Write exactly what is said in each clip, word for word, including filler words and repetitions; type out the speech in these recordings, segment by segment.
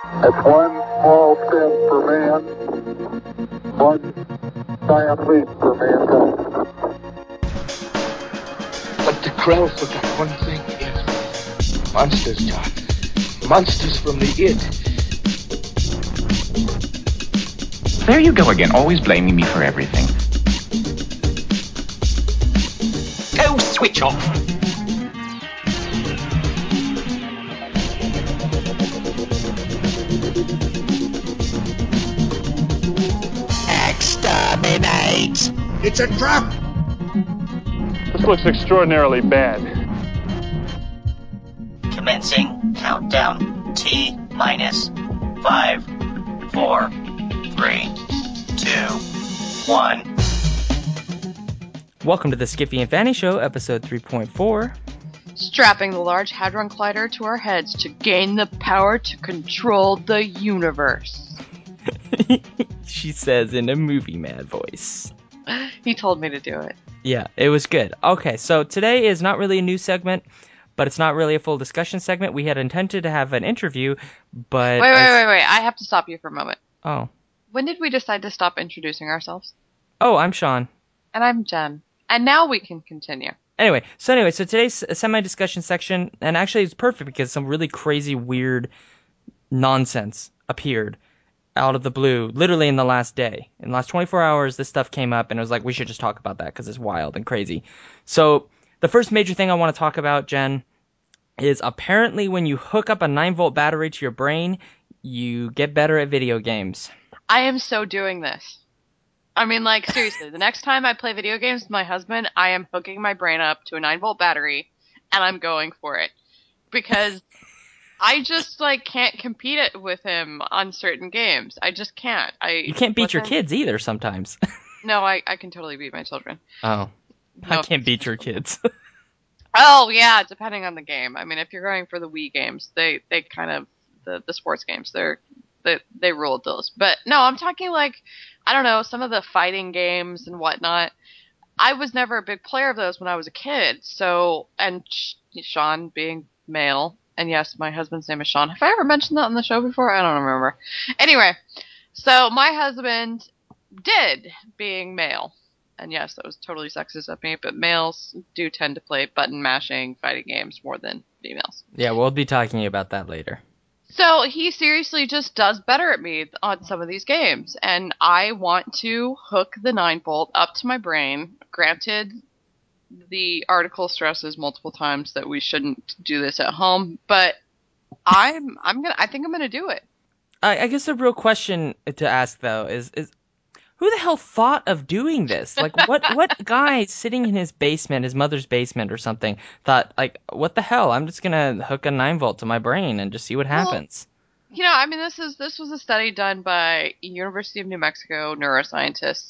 It's one small step for man, one giant leap for mankind. But the Krell forgot one thing is monsters, John. Monsters from the id. There you go again, always blaming me for everything. Go switch off. Exterminate! It's a trap! This looks extraordinarily bad. Commencing countdown. T minus five, four, three, two, one. Welcome to the Skippy and Fanny Show, episode three point four. Strapping the Large Hadron Collider to our heads to gain the power to control the universe. She says in a movie mad voice. He told me to do it. Yeah, it was good. Okay, so today is not really a news segment, but it's not really a full discussion segment. We had intended to have an interview, but... Wait, wait, wait, wait. I have to stop you for a moment. Oh. When did we decide to stop introducing ourselves? Oh, I'm Sean. And I'm Jen. And now we can continue. Anyway, so anyway, so today's a semi-discussion section, and actually it's perfect because some really crazy, weird nonsense appeared out of the blue, literally in the last day. In the last twenty-four hours, this stuff came up, and it was like, we should just talk about that because it's wild and crazy. So the first major thing I want to talk about, Jen, is apparently when you hook up a nine volt battery to your brain, you get better at video games. I am so doing this. I mean, like, seriously, the next time I play video games with my husband, I am hooking my brain up to a nine volt battery, and I'm going for it. Because I just, like, can't compete it with him on certain games. I just can't. I You can't beat your him. kids either sometimes. No, I, I can totally beat my children. Oh. No. I can't beat your kids. Oh, yeah, depending on the game. I mean, if you're going for the Wii games, they, they kind of, the, the sports games, they're, they, they rule those. But, no, I'm talking, like, I don't know, some of the fighting games and whatnot. I was never a big player of those when I was a kid. So, and Sean being male, and yes, my husband's name is Sean. Have I ever mentioned that on the show before? I don't remember. Anyway, so my husband did, being male. And yes, that was totally sexist of me, but males do tend to play button mashing fighting games more than females. Yeah, we'll be talking about that later. So he seriously just does better at me on some of these games, and I want to hook the nine volt up to my brain. Granted, the article stresses multiple times that we shouldn't do this at home, but I'm I'm gonna I think I'm gonna do it. I, I guess the real question to ask though is is who the hell thought of doing this? Like, what what guy sitting in his basement, his mother's basement or something, thought, like, what the hell? I'm just gonna hook a nine volt to my brain and just see what happens. Well, you know, I mean, this is this was a study done by University of New Mexico neuroscientists,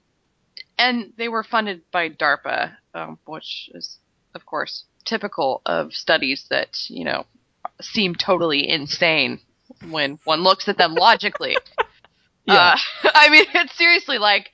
and they were funded by DARPA, um, which is, of course, typical of studies that, you know, seem totally insane when one looks at them logically. Yeah. Uh, I mean, it's seriously like,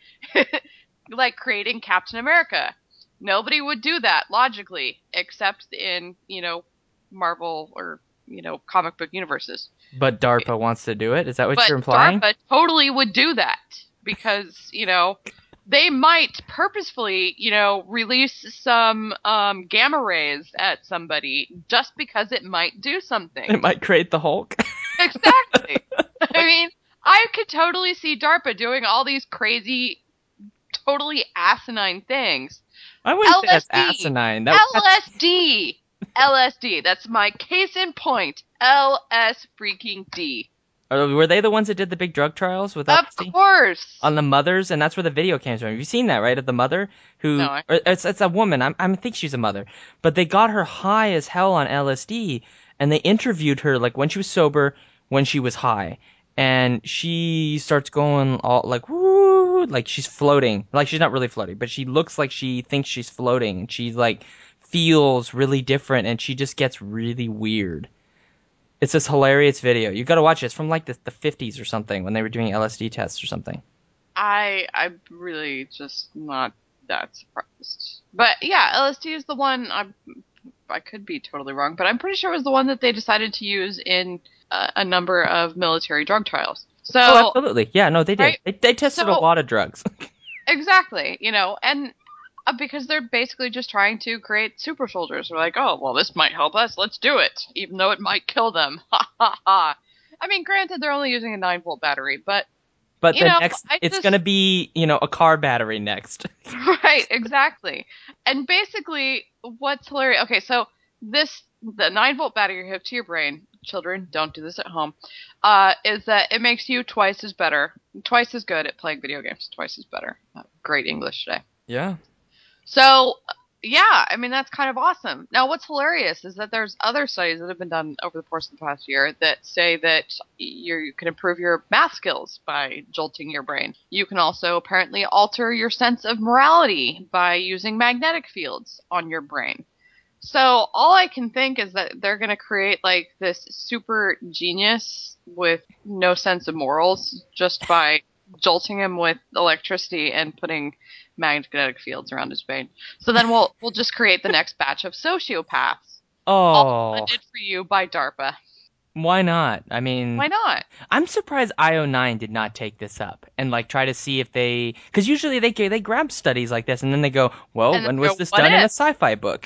like creating Captain America. Nobody would do that logically, except in, you know, Marvel or, you know, comic book universes. But DARPA wants to do it? Is that what but you're implying? DARPA totally would do that because, you know, they might purposefully, you know, release some um, gamma rays at somebody just because it might do something. It might create the Hulk. Exactly. I mean, I could totally see DARPA doing all these crazy, totally asinine things. I wouldn't L S D, say that's asinine. That, L S D! L S D. That's my case in point. L S freaking D. Or were they the ones that did the big drug trials with Of L S D? course. On the mothers, and that's where the video came from. Have you seen that, right? Of the mother who, No, I... or it's, it's a woman. I'm, I think she's a mother, but they got her high as hell on L S D, and they interviewed her like when she was sober, when she was high. And she starts going all like, woo, like she's floating. Like she's not really floating, but she looks like she thinks she's floating. She like feels really different, and she just gets really weird. It's this hilarious video. You gotta watch it. It's from like the, the fifties or something when they were doing L S D tests or something. I, I'm really just not that surprised. But yeah, L S D is the one I'm, I could be totally wrong, but I'm pretty sure it was the one that they decided to use in uh, a number of military drug trials. So, oh, absolutely. Yeah, no, they did. Right? They, they tested So- a lot of drugs. exactly, you know, and uh, because they're basically just trying to create super soldiers. They're like, oh, well, this might help us. Let's do it, even though it might kill them. Ha ha ha. I mean, granted, they're only using a nine volt battery, but But You the know, next, I it's just- going to be, you know, a car battery next. right, exactly. And basically, what's hilarious? Okay, so this the nine volt battery hooked to your brain. Children, don't do this at home. Uh, is that it makes you twice as better, twice as good at playing video games, twice as better. Uh, great English today. Yeah. So, yeah, I mean, that's kind of awesome. Now, what's hilarious is that there's other studies that have been done over the course of the past year that say that you're, you can improve your math skills by jolting your brain. You can also apparently alter your sense of morality by using magnetic fields on your brain. So all I can think is that they're going to create like this super genius with no sense of morals just by jolting him with electricity and putting magnetic fields around his brain. So then we'll we'll just create the next batch of sociopaths. All Oh, funded for you by DARPA. why not? I mean, Why not? I'm surprised I O nine did not take this up and like try to see if they, because usually they they grab studies like this and then they go, well, And then when they was go, this "What done in a if?" sci-fi book?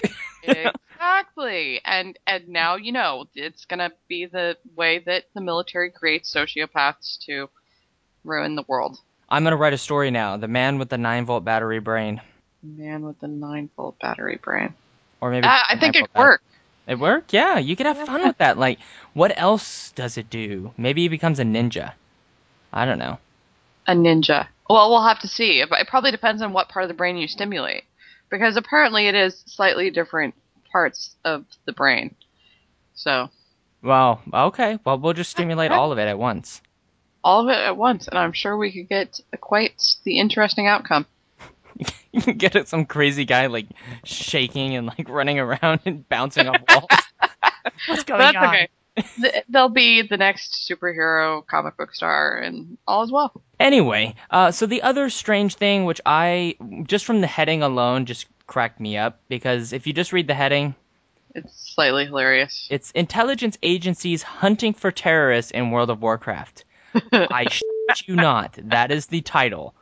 Exactly. And and now you know it's gonna be the way that the military creates sociopaths to ruin the world. I'm gonna write a story now. The man with the nine volt battery brain, Man with the nine volt battery brain. or maybe Ah, I the think nine it volt battery- worked. It worked, yeah. You could have Yeah. fun with that. Like, what else does it do? Maybe he becomes a ninja. I don't know. A ninja. Well, we'll have to see. It it probably depends on what part of the brain you stimulate, because apparently it is slightly different parts of the brain. So Well, okay. Well, we'll just stimulate Right. all of it at once. all of it at once, and I'm sure we could get quite the interesting outcome. You can get it some crazy guy like shaking and like running around and bouncing off walls. What's going That's on? okay. Th- They'll be the next superhero comic book star, and all is well. Anyway, uh, so the other strange thing, which I just from the heading alone just cracked me up, because if you just read the heading, It's slightly hilarious. it's intelligence agencies hunting for terrorists in World of Warcraft. I shit you not. That is the title.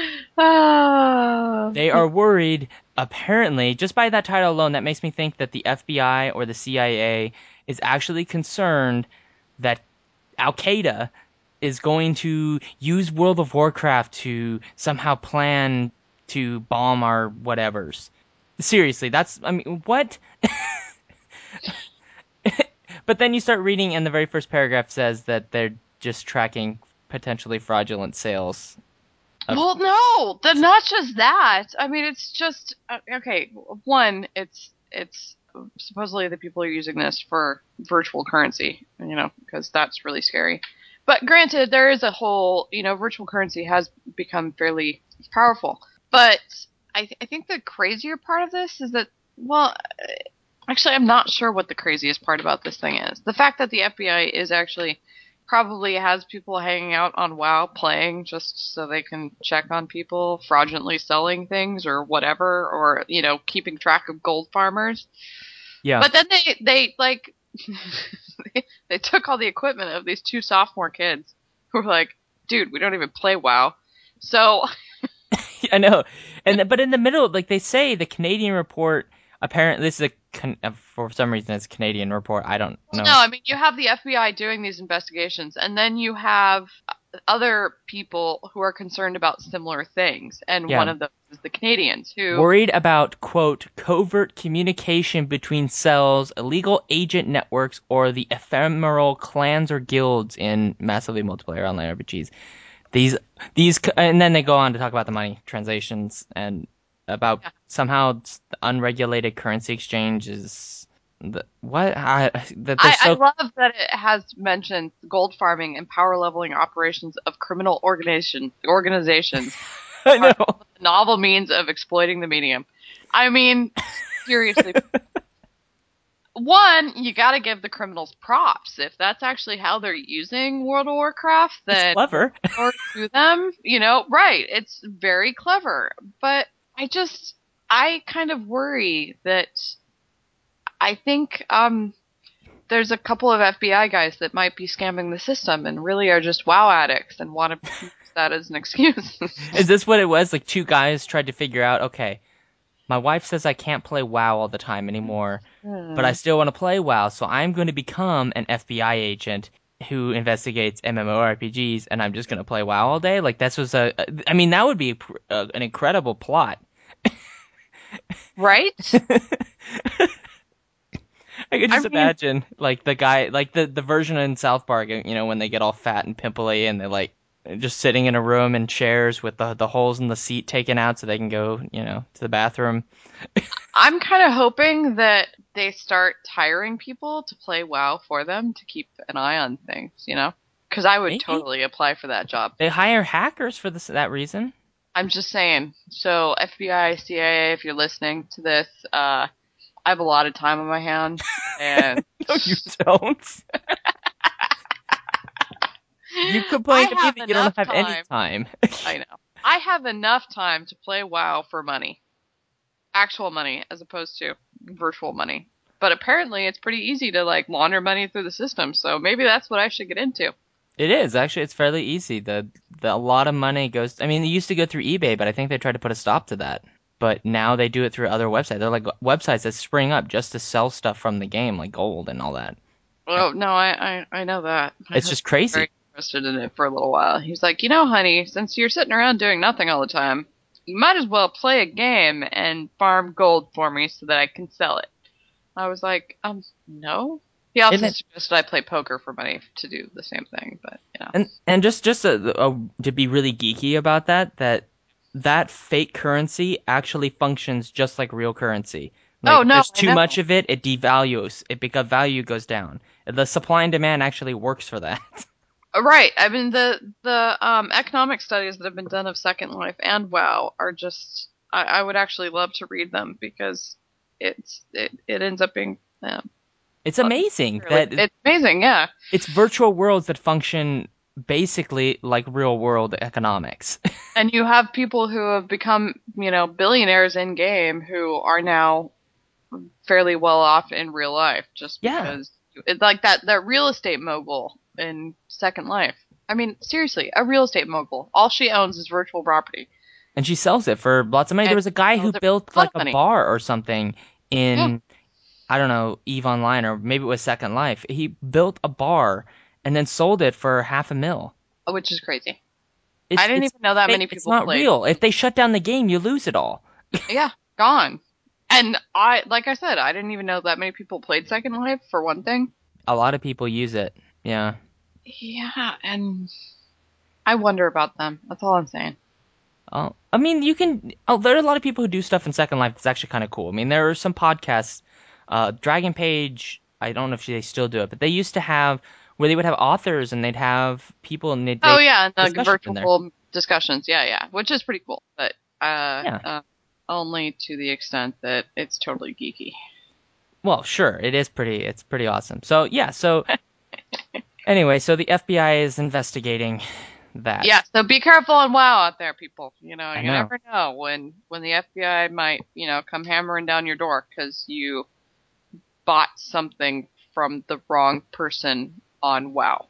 Ah. They are worried, apparently, just by that title alone, that makes me think that the F B I or the C I A is actually concerned that Al-Qaeda is going to use World of Warcraft to somehow plan to bomb our whatevers. Seriously, that's, I mean, what? But then you start reading, and the very first paragraph says that they're just tracking potentially fraudulent sales. Of- Well, no, the, not just that. I mean, it's just uh, okay. One, it's it's supposedly the people are using this for virtual currency, you know, because that's really scary. But granted, there is a whole, you know, virtual currency has become fairly powerful. But I, th- I think the crazier part of this is that, well, uh, actually, I'm not sure what the craziest part about this thing is. The fact that the F B I is actually probably has people hanging out on WoW playing just so they can check on people fraudulently selling things or whatever, or, you know, keeping track of gold farmers. Yeah. But then they, they like, they, they took all the equipment of these two sophomore kids who were like, dude, we don't even play WoW. So, I know. And but in the middle, like they say, the Canadian report, apparently this is a con- uh, for some reason it's a Canadian report. I don't know. no, I mean, you have the F B I doing these investigations, and then you have other people who are concerned about similar things, and Yeah. one of them is the Canadians who Worried about, quote, covert communication between cells, illegal agent networks, or the ephemeral clans or guilds in massively multiplayer online R P Gs. These, these, and then they go on to talk about the money translations and about Yeah. somehow the unregulated currency exchange is the, what? I, that they're I, so I love that it has mentioned gold farming and power leveling operations of criminal organization organizations, I know. are novel means of exploiting the medium. I mean, seriously. One, you got to give the criminals props. If that's actually how they're using World of Warcraft, It's then clever. or to them, you know, right? It's very clever, but I just, I kind of worry that I think um, there's a couple of F B I guys that might be scamming the system and really are just WoW addicts and want to use that as an excuse. Is this what it was? Like two guys tried to figure out, okay, my wife says I can't play WoW all the time anymore, but I still want to play WoW, so I'm going to become an F B I agent who investigates MMORPGs, and I'm just going to play WoW all day? Like, this was a... I mean, that would be a, a, an incredible plot. Right? I could just I mean- imagine, like, the guy... Like, the, the version in South Park, you know, when they get all fat and pimply, and they're, like, just sitting in a room in chairs with the, the holes in the seat taken out so they can go, you know, to the bathroom. I'm kind of hoping that they start hiring people to play WoW for them to keep an eye on things, you know? Because I would Maybe. totally apply for that job. They hire hackers for this that reason. I'm just saying. So F B I, C I A, if you're listening to this, uh, I have a lot of time on my hands, and No, you don't. You complain I to me have that you don't enough have any time. time. I know. I have enough time to play WoW for money. Actual money, as opposed to virtual money. But apparently it's pretty easy to, like, launder money through the system, so maybe that's what I should get into. It is actually. It's fairly easy. The the a lot of money goes. I mean, they used to go through eBay, but I think they tried to put a stop to that. But now they do it through other websites. They're like websites that spring up just to sell stuff from the game, like gold and all that. Oh, no, I, I, I know that. My It's just husband's crazy. very interested in it for a little while. He's like, you know, honey, since you're sitting around doing nothing all the time, you might as well play a game and farm gold for me so that I can sell it. I was like, um, no. He also Isn't it- suggested I play poker for money to do the same thing, but, you know. And and just just a, a, to be really geeky about that, that that fake currency actually functions just like real currency. Like, Oh, if no, there's I too know. much of it, it devalues. It because value goes down. The supply and demand actually works for that. Right. I mean, the the um, economic studies that have been done of Second Life and WoW are just. I, I would actually love to read them because it's it, it ends up being. Um, It's amazing really, that it's amazing, yeah. it's virtual worlds that function basically like real world economics. And you have people who have become, you know, billionaires in game who are now fairly well off in real life just Yeah. because it's like that that real estate mogul in Second Life. I mean, seriously, a real estate mogul. All she owns is virtual property. And she sells it for lots of money. And there was a guy sells who it for built a lot like of a money. bar or something in, Yeah. I don't know, EVE Online, or maybe it was Second Life. He built a bar and then sold it for half a mil. Which is crazy. It's, I didn't it's even know that fake. many It's people not played. real. If they shut down the game, you lose it all. Yeah, gone. And I, like I said, I didn't even know that many people played Second Life, for one thing. A lot of people use it. Yeah. Yeah, and I wonder about them. That's all I'm saying. Oh, I mean, you can. Oh, there are a lot of people who do stuff in Second Life that's actually kind of cool. I mean, there are some podcasts. Uh, Dragon Page, I don't know if they still do it, but they used to have where they would have authors and they'd have people and they'd. Oh they'd yeah, and the discussions in there. virtual discussions. Yeah, yeah, which is pretty cool, but uh, Yeah. uh, only to the extent that it's totally geeky. Well, sure, it is pretty. It's pretty awesome. So yeah. So anyway, so the F B I is investigating that. Yeah, so be careful on WoW out there, people. You know, I you know. never know when when the F B I might, you know, come hammering down your door because you bought something from the wrong person on WoW.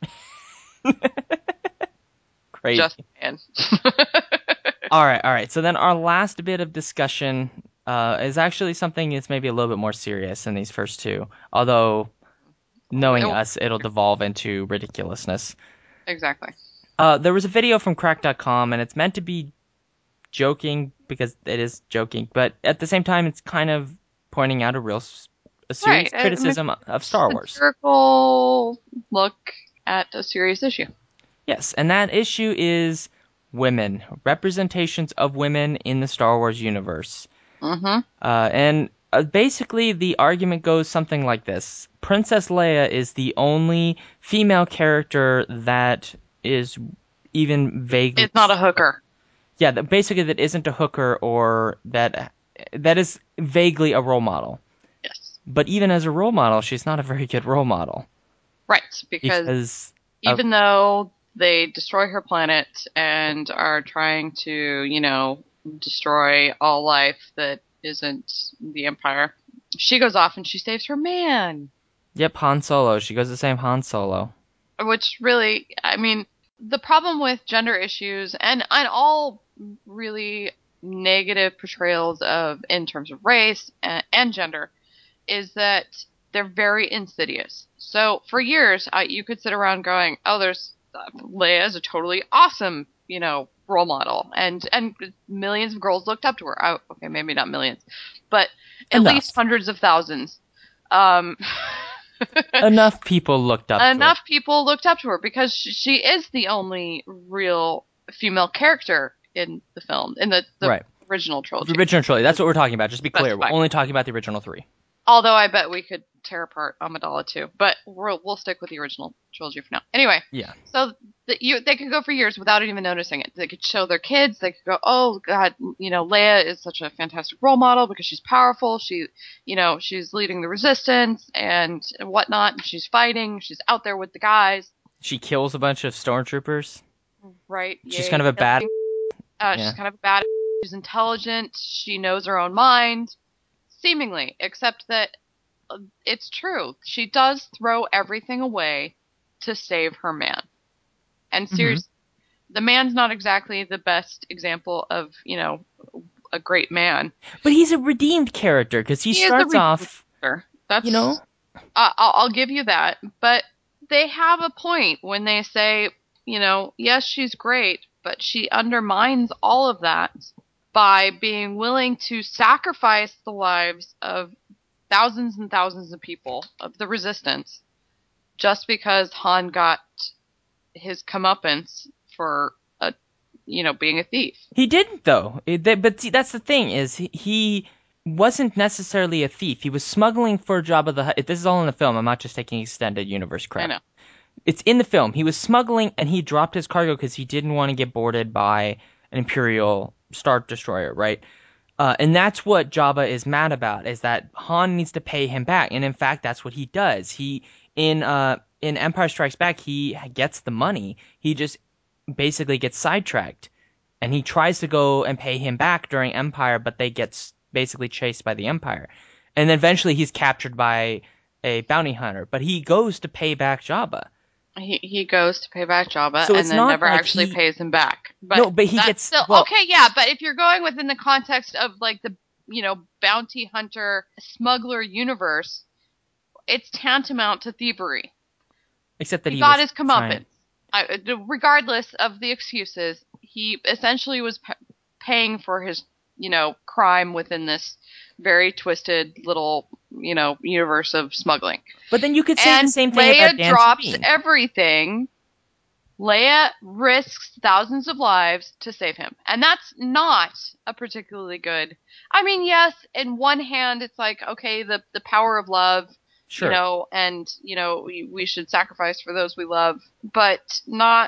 Crazy. Just saying. All right, all right. So then our last bit of discussion uh, is actually something that's maybe a little bit more serious than these first two. Although, knowing It'll- us, it'll devolve into ridiculousness. Exactly. Uh, there was a video from crack dot com, and it's meant to be joking because it is joking, but at the same time, it's kind of pointing out a real s- a serious Right, I mean, criticism of Star Wars. Satirical look at a serious issue. Yes, and that issue is women, representations of women in the Star Wars universe. Mm-hmm. Uh, and uh, basically, the argument goes something like this. Princess Leia is the only female character that is even vaguely... It's not a hooker. Yeah, that basically that isn't a hooker or that that is vaguely a role model. Yes. But even as a role model, she's not a very good role model. Right, because Because... of- even though they destroy her planet and are trying to, you know, destroy all life that isn't the Empire, she goes off and she saves her man. Yep, Han Solo. She goes the same Han Solo. Which really, I mean, the problem with gender issues and, and all really negative portrayals of in terms of race and, and gender is that they're very insidious. So for years, I, you could sit around going, "Oh, there's uh, Leia is a totally awesome, you know, role model," and and millions of girls looked up to her. Oh, okay, maybe not millions, but at Enough. least hundreds of thousands. Um, Enough people looked up to her. Enough people looked up to her because she, she is the only real female character in the film, in the, the Right. original trilogy. The original trilogy. That's what we're talking about. Just to be clear. Specify. We're only talking about the original three. Although I bet we could tear apart Amidala too, but we'll, we'll stick with the original trilogy for now. Anyway, Yeah. so the, you, they could go for years without even noticing it. They could show their kids. They could go, "Oh God, you know, Leia is such a fantastic role model because she's powerful. She, you know, she's leading the resistance and whatnot. And she's fighting. She's out there with the guys." She kills a bunch of stormtroopers. Right. She's Yay. kind of a bad. Uh, yeah. She's kind of a bad. She's intelligent. She knows her own mind, seemingly, except that uh, it's true. She does throw everything away to save her man. And seriously, mm-hmm. the man's not exactly the best example of, you know, a great man. But he's a redeemed character because he, he starts off. Character. That's, you know, uh, I'll, I'll give you that. But they have a point when they say, you know, yes, she's great, but she undermines all of that by being willing to sacrifice the lives of thousands and thousands of people of the resistance just because Han got his comeuppance for a, you know, being a thief. He didn't though. It, that, but see, that's the thing is he, he wasn't necessarily a thief. He was smuggling for Jabba the Hutt. This is all in the film. I'm not just taking extended universe crap. I know. It's in the film. He was smuggling and he dropped his cargo because he didn't want to get boarded by an Imperial Star Destroyer, right? Uh, and that's what Jabba is mad about, is that Han needs to pay him back. And in fact, that's what he does. He, in, uh, in Empire Strikes Back, he gets the money. He just basically gets sidetracked. And he tries to go and pay him back during Empire, but they get basically chased by the Empire. And then eventually he's captured by a bounty hunter. But he goes to pay back Jabba. He he goes to pay back Jabba So and then never like actually he, pays him back. But no, but he that's gets still, well, okay. Yeah, but if you're going within the context of like the, you know, bounty hunter smuggler universe, it's tantamount to thievery. Except that he, he got was his comeuppance. I, regardless of the excuses, he essentially was p- paying for his, you know, crime within this very twisted little, you know, universe of smuggling. But then you could say and the same thing Leia about Dan drops Sabine. everything. Leia risks thousands of lives to save him. And that's not a particularly good... I mean, yes, in one hand, it's like, okay, the, the power of love, sure. you know, and, you know, we, we should sacrifice for those we love, but not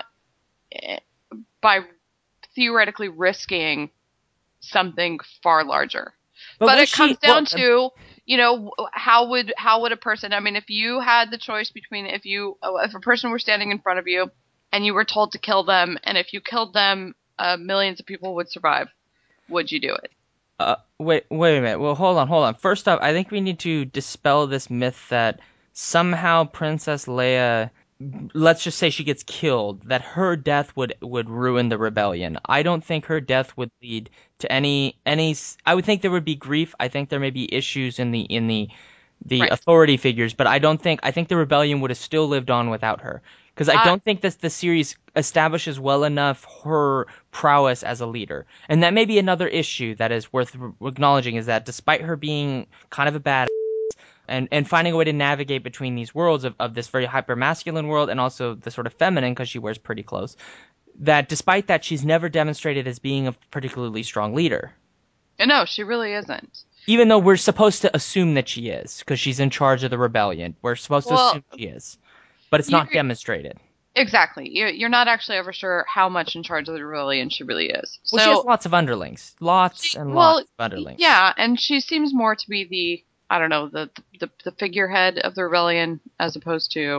by theoretically risking something far larger. But, but it she, comes down well, to, you know, how would how would a person... I mean, if you had the choice between... If you if a person were standing in front of you and you were told to kill them, and if you killed them, uh, millions of people would survive, would you do it? Uh, wait, wait a minute. Well, hold on, hold on. First off, I think we need to dispel this myth that somehow Princess Leia, let's just say she gets killed, that her death would, would ruin the rebellion. I don't think her death would lead to any any. I would think there would be grief. I think there may be issues in the in the the right. authority figures, but I don't think I think the rebellion would have still lived on without her. Because I don't think that the series establishes well enough her prowess as a leader. And that may be another issue that is worth acknowledging, is that despite her being kind of a badass and, and finding a way to navigate between these worlds of, of this very hyper-masculine world and also the sort of feminine, because she wears pretty clothes, that despite that, she's never demonstrated as being a particularly strong leader. No, she really isn't. Even though we're supposed to assume that she is, because she's in charge of the rebellion. We're supposed well, to assume she is. But it's not demonstrated. Exactly. You're not actually ever sure how much in charge of the rebellion she really is. Well, so, she has lots of underlings. Lots and well, lots of underlings. Yeah, and she seems more to be the, I don't know, the, the, the figurehead of the rebellion as opposed to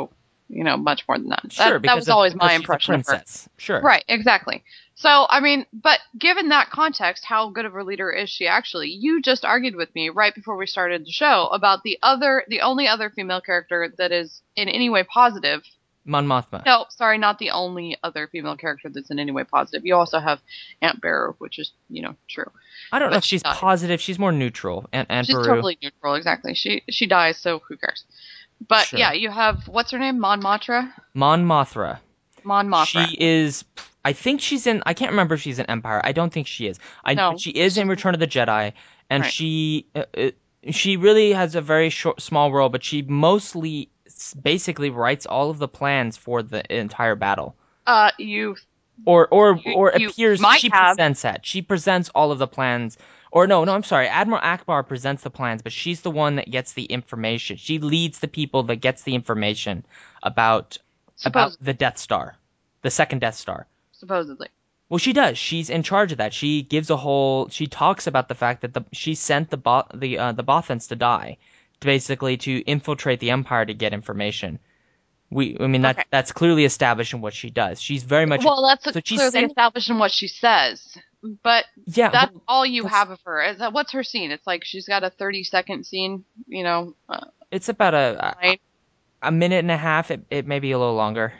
you know, much more than that. Sure, that, because that was of- always because my she's a impression of her. princess. Sure. Right, exactly. So, I mean, but given that context, how good of a leader is she actually? You just argued with me right before we started the show about the other, the only other female character that is in any way positive. Mon Mothma. No, sorry, not the only other female character that's in any way positive. You also have Aunt Beru, which is, you know, true. I don't know but if she she's died. positive. She's more neutral. And and She's Beru. totally neutral, exactly. She she dies, so who cares? But Sure. yeah, you have, what's her name? Mon Mothma? Mon Mothra. Mon Mothra. She is. I think she's in. I can't remember if she's in Empire. I don't think she is. I No, she is in she's- Return of the Jedi, and Right. she uh, uh, she really has a very short, small role, but she mostly s- basically writes all of the plans for the entire battle, Uh, you or or You- or you appears. might She have. presents that. She presents all of the plans. Or no, no, I'm sorry. Admiral Akbar presents the plans, but she's the one that gets the information. She leads the people that gets the information about about Suppose- the Death Star, the second Death Star. supposedly. Well, she does. She's in charge of that. She gives a whole. She talks about the fact that the she sent the Bo, the uh, the Bothans to die, basically to infiltrate the Empire to get information. We, I mean, that Okay. that's clearly established in what she does. She's very much. Well, that's so she's clearly sending- established in what she says. But Yeah, that's well, all you that's- have of her. Is that, what's her scene? It's like she's got a thirty second scene, you know. Uh, it's about a, a right? a minute and a half. It it may be a little longer.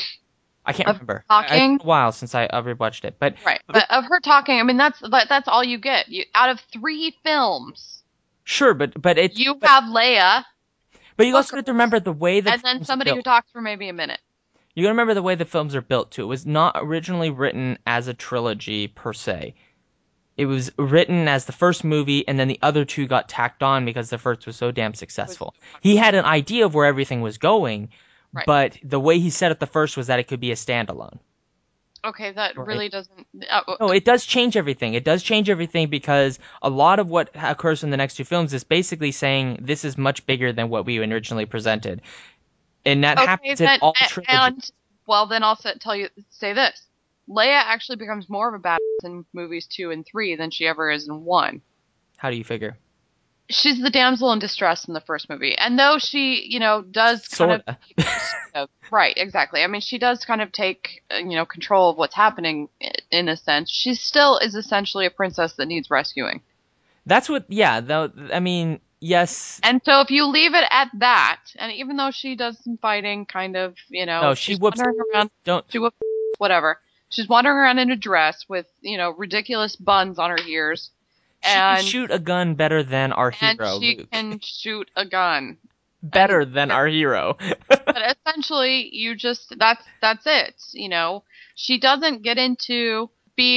I can't Of remember. talking? I, it's been a while since I uh, rewatched it, but Right. But of her talking, I mean, that's that, that's all you get. You out of three films, sure, but but it's you but, have Leia, but you also hookers, have to remember the way the and then films are somebody who built. talks for maybe a minute. You gotta remember the way the films are built too. It was not originally written as a trilogy per se. It was written as the first movie, and then the other two got tacked on because the first was so damn successful. He had an idea of where everything was going, Right. but the way he set up the first was that it could be a standalone. Okay, that Right. really doesn't. Uh, No, it does change everything. It does change everything because a lot of what occurs in the next two films is basically saying this is much bigger than what we originally presented. And that okay, happens then, in all a- trilogies. and well, then I'll sa- tell you say this: Leia actually becomes more of a badass in movies two and three than she ever is in one. How do you figure? She's the damsel in distress in the first movie, and though she, you know, does kind Sorta. of, sort of right, exactly. I mean, she does kind of take, uh, you know, control of what's happening i- in a sense. She still is essentially a princess that needs rescuing. That's what, yeah, though, I mean, yes. And so if you leave it at that, and even though she does some fighting, kind of, you know, No, she she's whoops. wandering around, Don't. she whoops, whatever. She's wandering around in a dress with, you know, ridiculous buns on her ears. She And, can shoot a gun better than our and hero, she Luke. can shoot a gun. Better and- than our hero. But essentially, you just, that's, that's it. You know, she doesn't get into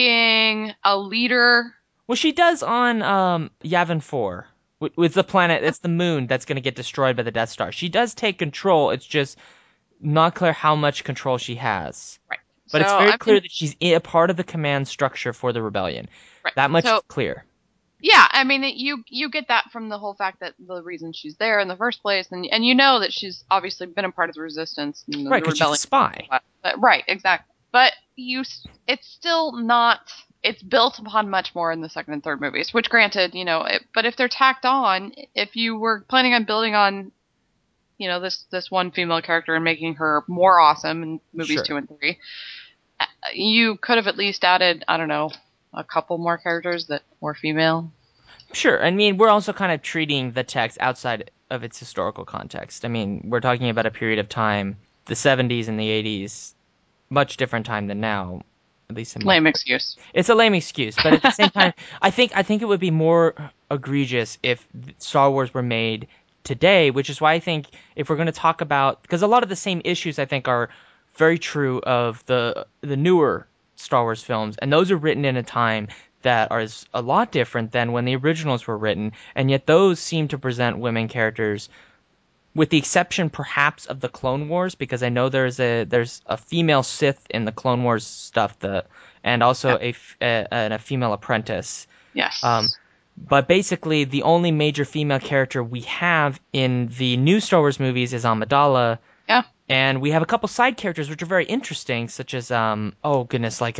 being a leader. Well, she does on um, Yavin four, with, with the planet, it's the moon that's going to get destroyed by the Death Star. She does take control, it's just not clear how much control she has. Right. But it's So, very I clear mean- that she's a part of the command structure for the rebellion. Right. That much So- is clear. Yeah, I mean, it- you you get that from the whole fact that the reason she's there in the first place, and and you know that she's obviously been a part of the resistance and the Right, because she's a rebellion. spy. But, right, exactly. But you, s- it's still not. It's built upon much more in the second and third movies. Which, granted, you know, it, but if they're tacked on, if you were planning on building on, you know, this this one female character and making her more awesome in movies Sure. two and three, uh, you could have at least added, I don't know, a couple more characters that were female. Sure. I mean, we're also kind of treating the text outside of its historical context. I mean, we're talking about a period of time, the seventies and the eighties, much different time than now. At least in my Lame excuse. It's a lame excuse, but at the same time, I think I think it would be more egregious if Star Wars were made today, which is why I think if we're going to talk about, because a lot of the same issues I think are very true of the the newer Star Wars films, and those are written in a time that are a lot different than when the originals were written, and yet those seem to present women characters, with the exception perhaps of the Clone Wars, because I know there's a there's a female Sith in the Clone Wars stuff, the and also a, f- a, and a female apprentice. Yes. Um, but basically, the only major female character we have in the new Star Wars movies is Amidala. Yeah. And we have a couple side characters which are very interesting, such as um oh goodness, like uh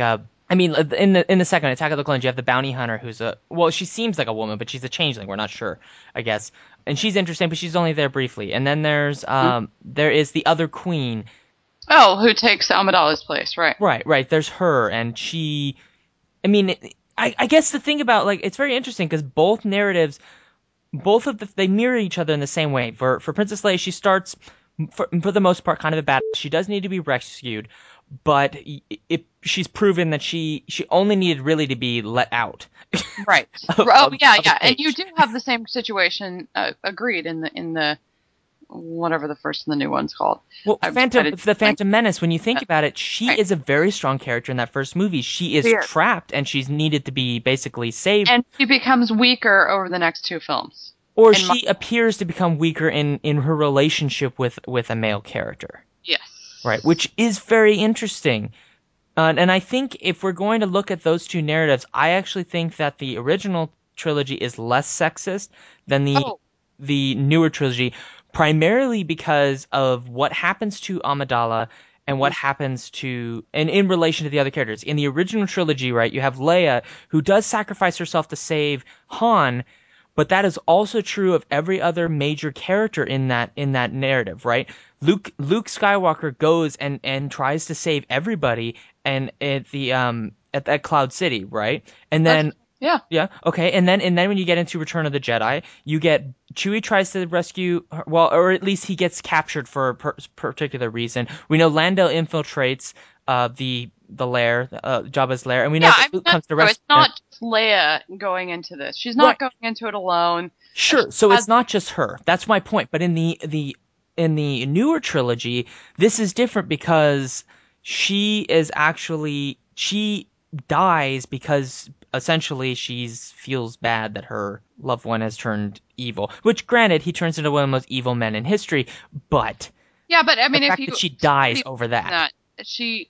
I mean, in the in the second Attack of the Clones, you have the bounty hunter who's a well, she seems like a woman, but she's a changeling. We're not sure, I guess. And she's interesting, but she's only there briefly. And then there's um mm-hmm. there is the other queen. Oh, who takes Amidala's place? Right. Right, right. There's her, and she. I mean, I I guess the thing about like it's very interesting because both narratives, both of the, they mirror each other in the same way. For for Princess Leia, she starts for for the most part kind of a bad. She does need to be rescued. But it, she's proven that she she only needed really to be let out. Right. of, oh of, yeah, of yeah. And you do have the same situation. Uh, agreed in the in the whatever the first and the new one's called. Well, I've Phantom decided, the Phantom like, Menace. When you think about it, she right. is a very strong character in that first movie. She is she is. trapped and she's needed to be basically saved. And she becomes weaker over the next two films. Or she my- appears to become weaker in in her relationship with with a male character. Yes. Right, which is very interesting. Uh, and I think if we're going to look at those two narratives, I actually think that the original trilogy is less sexist than the oh. the newer trilogy, primarily because of what happens to Amidala and what happens to and in relation to the other characters. In the original trilogy, right, you have Leia who does sacrifice herself to save Han, but that is also true of every other major character in that in that narrative, right? Luke Luke Skywalker goes and, and tries to save everybody and at the um at that Cloud City, right? And then That's, yeah. Yeah, okay. And then and then when you get into Return of the Jedi, you get Chewie tries to rescue her, well, or at least he gets captured for a per- particular reason. We know Lando infiltrates uh the the lair, uh, Jabba's lair, and we know yeah, that I mean, Luke comes to so rescue. It's not just Leia going into this. She's not Right. going into it alone. Sure. She So has- it's not just her. That's my point. But in the the in the newer trilogy, this is different because she is actually she dies because essentially she feels bad that her loved one has turned evil. Which, granted, he turns into one of the most evil men in history, but yeah, but I mean, the if fact you that she dies over that. that, she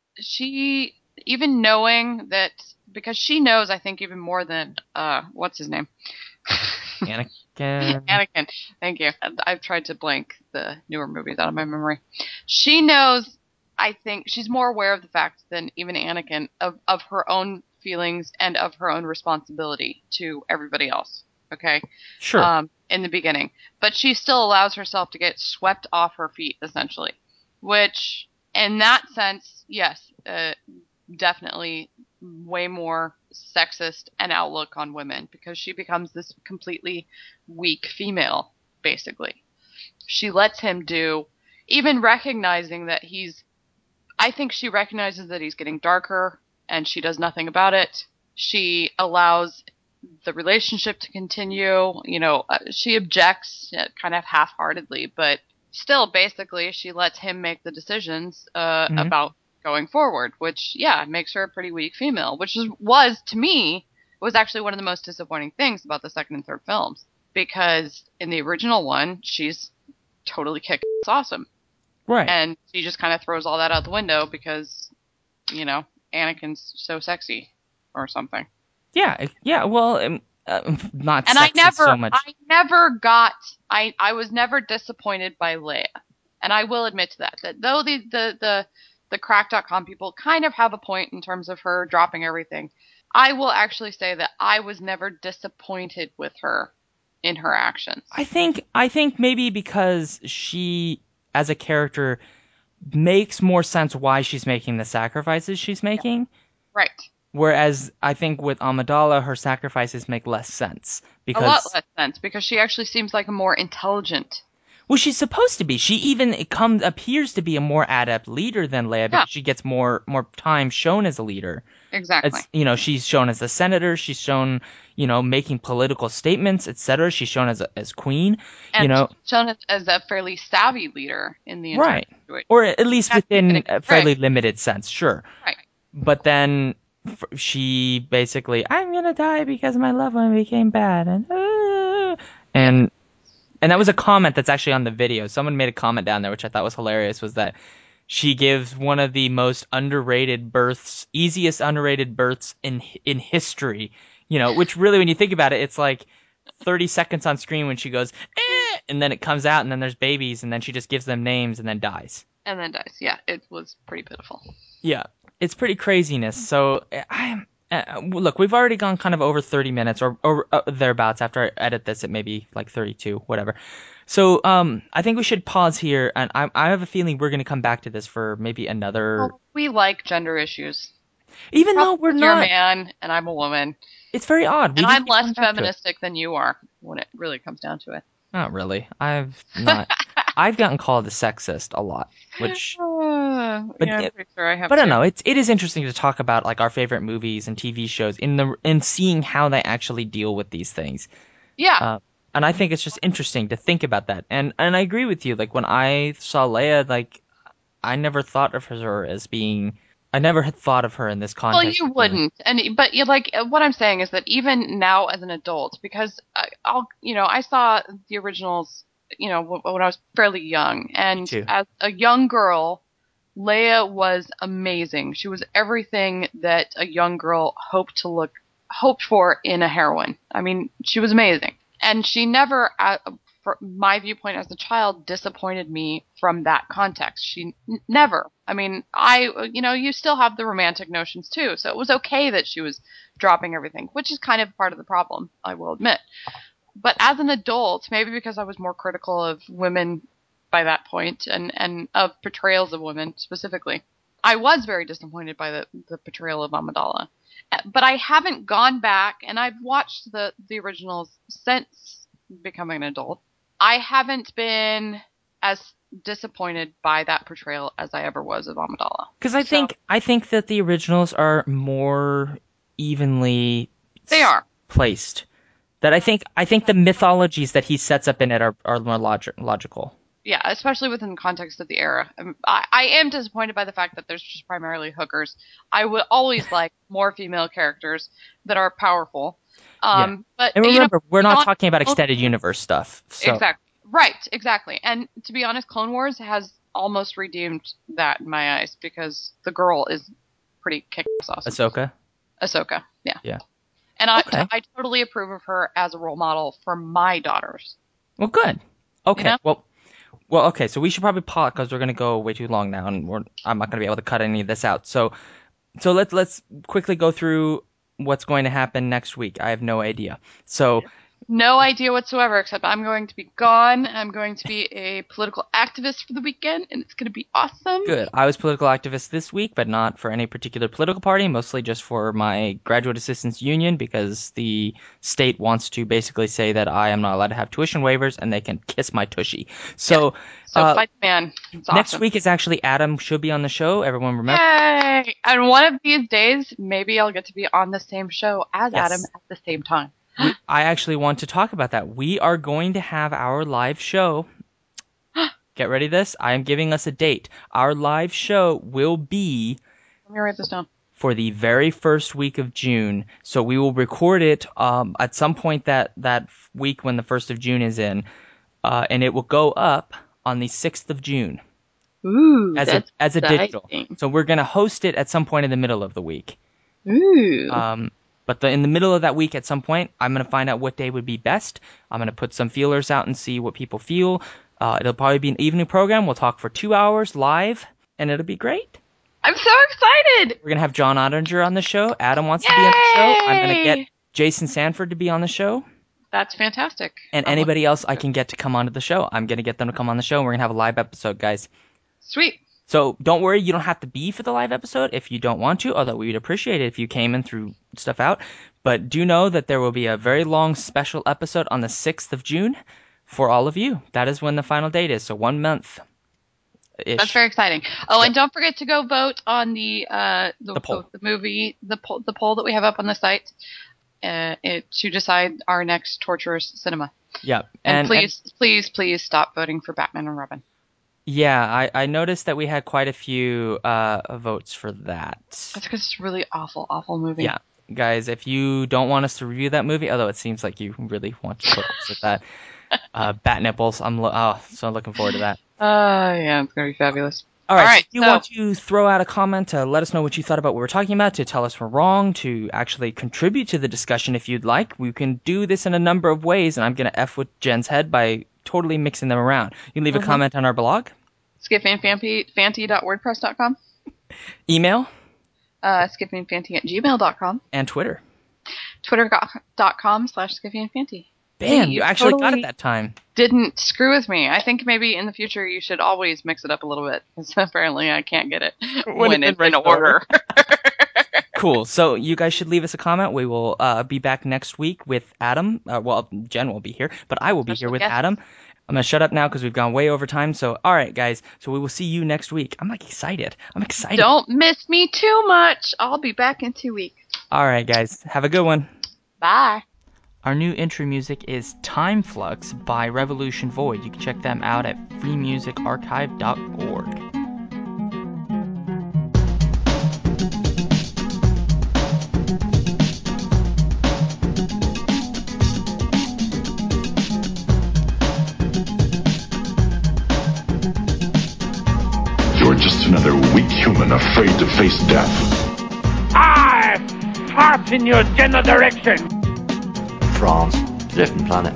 she even knowing that because she knows, I think even more than uh, what's his name. Anakin. Anakin, thank you. I've tried to blank the newer movies out of my memory. She knows, I think, she's more aware of the fact than even Anakin of, of her own feelings and of her own responsibility to everybody else. Okay? Sure. Um, in the beginning. But she still allows herself to get swept off her feet, essentially. Which, in that sense, yes, uh, definitely way more sexist an outlook on women because she becomes this completely weak female, basically. She lets him do, even recognizing that he's, I think she recognizes that he's getting darker and she does nothing about it. She allows the relationship to continue, you know, uh, she objects uh, kind of half-heartedly, but still, basically, she lets him make the decisions uh, mm-hmm. about going forward, which, yeah, makes her a pretty weak female, which is, was, to me, was actually one of the most disappointing things about the second and third films. Because in the original one, she's totally kick-ass awesome. Right. And she just kind of throws all that out the window because, you know, Anakin's so sexy or something. Yeah, yeah, well, um, uh, not and sexy I never, so much. I never got, I, I was never disappointed by Leia. And I will admit to that, that though the, the, the, the crack dot com people kind of have a point in terms of her dropping everything, I will actually say that I was never disappointed with her in her actions. I think I think maybe because she, as a character, makes more sense why she's making the sacrifices she's making. Yeah. Right. Whereas I think with Amidala, her sacrifices make less sense. Because, a lot less sense, because she actually seems like a more intelligent. Well, she's supposed to be. She even it comes appears to be a more adept leader than Leia because yeah. she gets more more time shown as a leader. Exactly. It's, you know, she's shown as a senator. She's shown, you know, making political statements, et cetera. She's shown as a, as queen. And you know, she's shown as a fairly savvy leader in the entire right, situation. or at least That's within a fairly right. limited sense, sure. Right. But then she basically, I'm gonna die because my loved one became bad, and uh, and. And that was a comment that's actually on the video. Someone made a comment down there, which I thought was hilarious, was that she gives one of the most underrated births, easiest underrated births in in history. You know, which really, when you think about it, it's like thirty seconds on screen when she goes, eh, and then it comes out, and then there's babies, and then she just gives them names and then dies. And then dies. Yeah, it was pretty pitiful. Yeah. it's pretty craziness. So I uh, look, we've already gone kind of over thirty minutes or, or uh, thereabouts. After I edit this, it may be like thirty-two, whatever. So um, I think we should pause here, and I, I have a feeling we're going to come back to this for maybe another. Well, we like gender issues. Even though we're You're a not, man and I'm a woman, it's very odd. We and need I'm to less come back to it. feministic than you are when it really comes down to it. Not really. I've not. I've gotten called a sexist a lot, which. Uh, But yeah, I'm it- pretty sure I have. But I too. don't know. It's it is interesting to talk about like our favorite movies and T V shows in the in seeing how they actually deal with these things. Yeah. Uh, and I think it's just interesting to think about that. And and I agree with you. Like when I saw Leia, like I never thought of her as being. I never had thought of her in this Well, context. you wouldn't, and but you like what I'm saying is that even now as an adult, because I, I'll, you know, I saw the originals, you know, w- when I was fairly young, and too. as a young girl, Leia was amazing. She was everything that a young girl hoped to look, hoped for in a heroine. I mean, she was amazing, and she never, uh, from my viewpoint as a child, disappointed me from that context. She n- never. I mean, I, you know, you still have the romantic notions too, so it was okay that she was dropping everything, which is kind of part of the problem, I will admit. But as an adult, maybe because I was more critical of women by that point and, and of portrayals of women specifically, I was very disappointed by the, the portrayal of Amidala. Uh, But I haven't gone back, and I've watched the, the originals since becoming an adult. I haven't been as disappointed by that portrayal as I ever was of Amidala. Because I So- think I think that the originals are more evenly They are. placed. That I think I think the mythologies that he sets up in it are, are more logi- logical. Yeah, especially within the context of the era. Um, I, I am disappointed by the fact that there's just primarily hookers. I would always like more female characters that are powerful. Um, But And you know, remember, we're not Clone- talking about extended universe stuff. So Exactly. Right, exactly. And to be honest, Clone Wars has almost redeemed that in my eyes because the girl is pretty kick-ass awesome. Ahsoka. Ahsoka, yeah. Yeah. And I, Okay. I totally approve of her as a role model for my daughters. Well, good. Okay. You know? Well, well, okay. So we should probably pause because we're gonna go way too long now, and we're, I'm not gonna be able to cut any of this out. So, so let's let's quickly go through what's going to happen next week. I have no idea. So. No idea whatsoever, except I'm going to be gone. I'm going to be a political activist for the weekend, and it's going to be awesome. Good. I was political activist this week, but not for any particular political party, mostly just for my graduate assistants union because the state wants to basically say that I am not allowed to have tuition waivers and they can kiss my tushy. So, So uh, fight the man. It's next awesome. week is actually Adam should be on the show. Everyone remember? Yay! And one of these days, maybe I'll get to be on the same show as Yes. Adam at the same time. We, I actually want to talk about that. We are going to have our live show. Get ready this. I am giving us a date. Our live show will be Let me write this down. for the very first week of June. So we will record it um, at some point that, that week when the first of June is in, uh, and it will go up on the sixth of June Ooh, as a that's as a digital. exciting. So we're going to host it at some point in the middle of the week. Ooh. Um, but the, in the middle of that week at some point, I'm going to find out what day would be best. I'm going to put some feelers out and see what people feel. Uh, it'll probably be an evening program. We'll talk for two hours live, and it'll be great. I'm so excited! We're going to have John Ottinger on the show. Adam wants to be on the show. I'm going to get Yay! Jason Sanford to be on the show. That's fantastic. And I'm anybody looking else I forward to can get to come onto the show. I'm going to get them to come on the show, and we're going to have a live episode, guys. it. Sweet. So don't worry, you don't have to be for the live episode if you don't want to, although we would appreciate it if you came and threw stuff out. But do know that there will be a very long special episode on the sixth of June for all of you. That is when the final date is, so one month. That's very exciting. Oh, and don't forget to go vote on the uh the, The poll. the, the movie the poll the poll that we have up on the site uh, it, to decide our next Torturous Cinema. Yeah. And, And, please, please, please stop voting for Batman and Robin. yeah, I, I noticed that we had quite a few uh, votes for that. That's because it's a really awful, awful movie. Yeah. Guys, if you don't want us to review that movie, although it seems like you really want to put us with that, uh, Bat Nipples, I'm lo- oh, so looking forward to that. Uh, yeah, it's going to be fabulous. All right, All right, if you so- want to throw out a comment to let us know what you thought about what we're talking about, to tell us we're wrong, to actually contribute to the discussion if you'd like, we can do this in a number of ways, and I'm going to F with Jen's head by totally mixing them around. You can leave Mhm. a comment on our blog, skip fan fanty dot wordpress dot com. email, Uh, skippyandfanty at gmail dot com. And Twitter. Twitter dot com slash skippyandfanty. Bam, Hey, you actually totally got it that time. Didn't screw with me. I think maybe in the future you should always mix it up a little bit. Because apparently I can't get it when, when it's in order. Cool. So you guys should leave us a comment. We will uh, be back next week with Adam. Uh, well, Jen will be here, but I will be Special here with guests. Adam. I'm going to shut up now because we've gone way over time. So, all right, guys. So we will see you next week. I'm like excited. I'm excited. Don't miss me too much. I'll be back in two weeks. All right, guys. Have a good one. Bye. Our new intro music is Time Flux by Revolution Void. You can check them out at free music archive dot org. You're just another weak human afraid to face death. I fart in your general direction. France, different planet.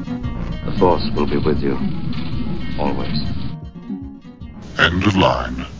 The Force will be with you, always. End of line.